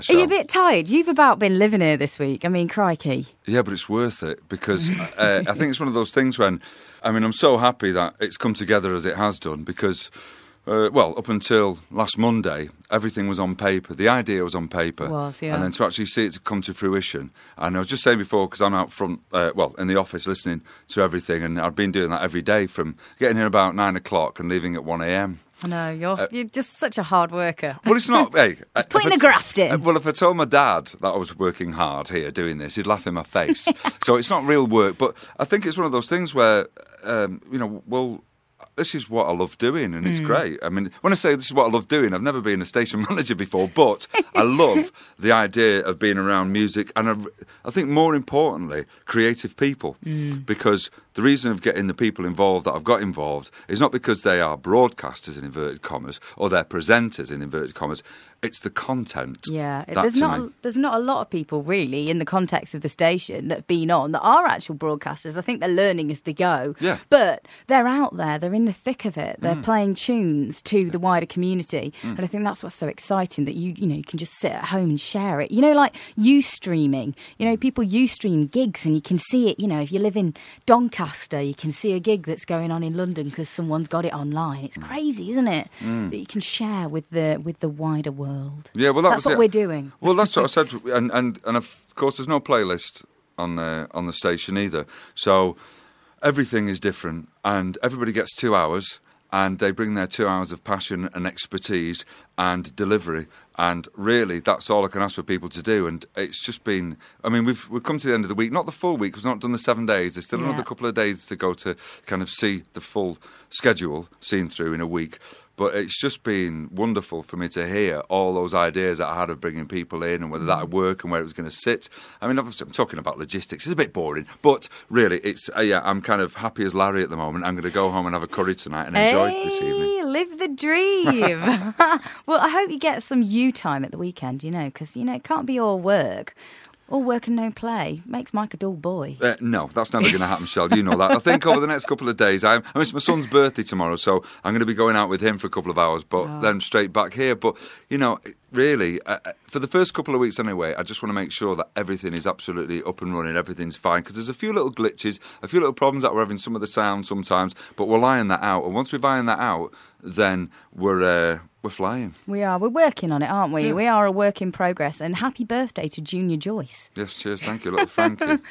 Are you a bit tired? You've about been living here this week. I mean, crikey. Yeah, but it's worth it because I think it's one of those things when, I'm so happy that it's come together as it has done because, up until last Monday, everything was on paper. The idea was on paper. It was, yeah. And then to actually see it come to fruition. And I was just saying before, because I'm out front, in the office listening to everything, and I've been doing that every day from getting here about 9 o'clock and leaving at 1 a.m. I know, you're just such a hard worker. Well, it's not. Hey, putting the graft in. Well, if I told my dad that I was working hard here doing this, he'd laugh in my face. So it's not real work, but I think it's one of those things where, this is what I love doing, and it's great. I mean, when I say this is what I love doing, I've never been a station manager before, but I love the idea of being around music, and I think more importantly, creative people, because the reason of getting the people involved that I've got involved is not because they are broadcasters in inverted commas or they're presenters in inverted commas. It's the content. Yeah, there's not a lot of people really in the context of the station that have been on that are actual broadcasters. I think they're learning as they go. Yeah. But they're out there. They're in the thick of it. They're playing tunes to the wider community, and I think that's what's so exciting that you can just sit at home and share it. Like you streaming. People stream gigs and you can see it. If you live in Doncaster, you can see a gig that's going on in London because someone's got it online. It's crazy, isn't it? That you can share with the wider world. Yeah, well, that's what we're doing. Well, that's what I said, and of course, there's no playlist on the station either. So everything is different, and everybody gets 2 hours, and they bring their 2 hours of passion and expertise and delivery. And really, that's all I can ask for people to do. And it's just been, we've come to the end of the week, not the full week, we've not done the 7 days. There's still another couple of days to go to kind of see the full schedule seen through in a week. But it's just been wonderful for me to hear all those ideas that I had of bringing people in and whether that would work and where it was going to sit. Obviously, I'm talking about logistics. It's a bit boring. But really, it's I'm kind of happy as Larry at the moment. I'm going to go home and have a curry tonight and enjoy it this evening. Live the dream. Well, I hope you get some you time at the weekend, because, it can't be all work. All work and no play. Makes Mike a dull boy. No, that's never going to happen, Shell. You know that. I think over the next couple of days, it's my son's birthday tomorrow, so I'm going to be going out with him for a couple of hours, but then straight back here. But, really, for the first couple of weeks anyway, I just want to make sure that everything is absolutely up and running, everything's fine, because there's a few little glitches, a few little problems that we're having some of the sound sometimes, but we'll iron that out. And once we've ironed that out, then we're flying. We are. We're working on it, aren't we? Yeah. We are a work in progress. And happy birthday to Junior Joyce. Yes, cheers. Thank you, little Frankie.